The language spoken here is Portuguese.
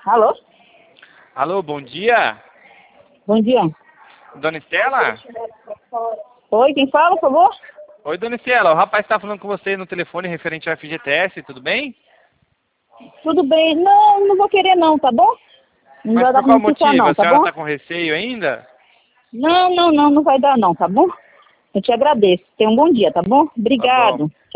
Alô? Alô, bom dia. Bom dia. Dona Estela? Oi, quem fala, por favor? Oi, Dona Estela. O rapaz está falando com você no telefone referente ao FGTS, tudo bem? Tudo bem? Não, não vou querer não, tá bom? Não Mas vai dar por pra qual me ficar motivo? não, A tá senhora bom? está com receio ainda? Não vai dar não, tá bom? Eu te agradeço. Tenha um bom dia, tá bom? Tá bom. Obrigado.